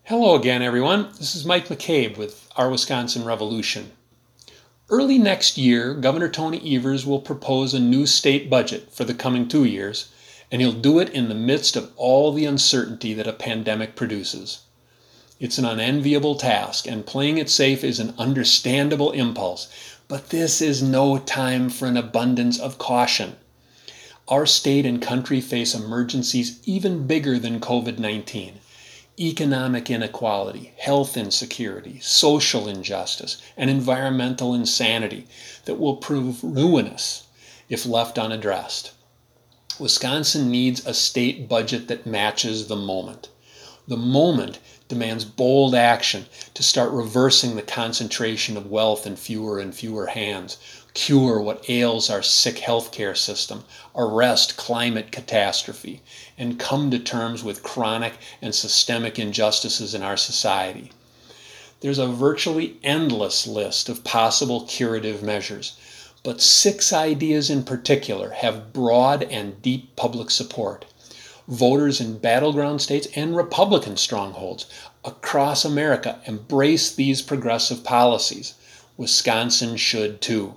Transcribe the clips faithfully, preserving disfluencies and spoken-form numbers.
Hello again, everyone. This is Mike McCabe with Our Wisconsin Revolution. Early next year, Governor Tony Evers will propose a new state budget for the coming two years, and he'll do it in the midst of all the uncertainty that a pandemic produces. It's an unenviable task, and playing it safe is an understandable impulse, but this is no time for an abundance of caution. Our state and country face emergencies even bigger than COVID nineteen. Economic inequality, health insecurity, social injustice, and environmental insanity that will prove ruinous if left unaddressed. Wisconsin needs a state budget that matches the moment. The moment demands bold action to start reversing the concentration of wealth in fewer and fewer hands, cure what ails our sick healthcare system, arrest climate catastrophe, and come to terms with chronic and systemic injustices in our society. There's a virtually endless list of possible curative measures, but six ideas in particular have broad and deep public support. Voters in battleground states and Republican strongholds across America embrace these progressive policies. Wisconsin should too.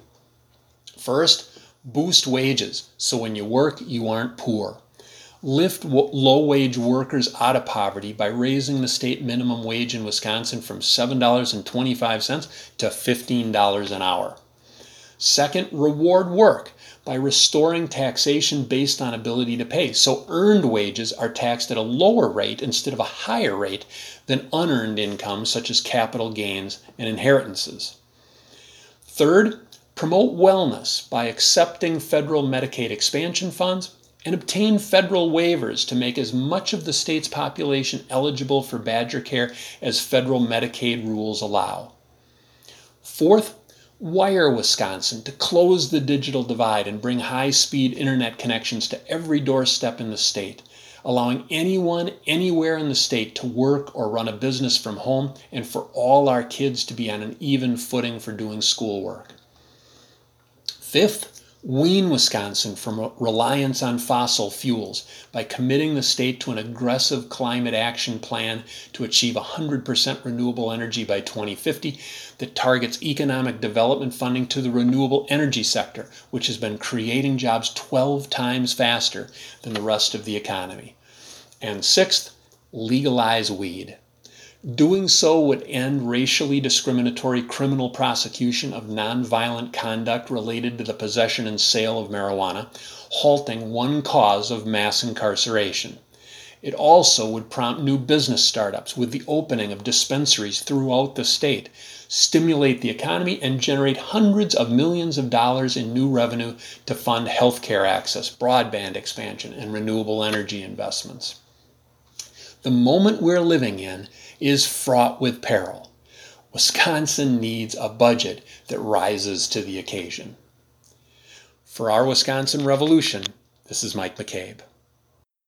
First, boost wages so when you work, you aren't poor. Lift w- low-wage workers out of poverty by raising the state minimum wage in Wisconsin from seven dollars and twenty-five cents to fifteen dollars an hour. Second, reward work by restoring taxation based on ability to pay, so earned wages are taxed at a lower rate instead of a higher rate than unearned income such as capital gains and inheritances. Third, promote wellness by accepting federal Medicaid expansion funds and obtain federal waivers to make as much of the state's population eligible for Badger care as federal Medicaid rules allow. Fourth, wire Wisconsin to close the digital divide and bring high-speed internet connections to every doorstep in the state, allowing anyone anywhere in the state to work or run a business from home and for all our kids to be on an even footing for doing schoolwork. Fifth, wean Wisconsin from reliance on fossil fuels by committing the state to an aggressive climate action plan to achieve one hundred percent renewable energy by twenty fifty that targets economic development funding to the renewable energy sector, which has been creating jobs twelve times faster than the rest of the economy. And sixth, legalize weed. Doing so would end racially discriminatory criminal prosecution of nonviolent conduct related to the possession and sale of marijuana, halting one cause of mass incarceration. It also would prompt new business startups with the opening of dispensaries throughout the state, stimulate the economy, and generate hundreds of millions of dollars in new revenue to fund healthcare access, broadband expansion, and renewable energy investments. The moment we're living in is fraught with peril. Wisconsin needs a budget that rises to the occasion. For Our Wisconsin Revolution, this is Mike McCabe.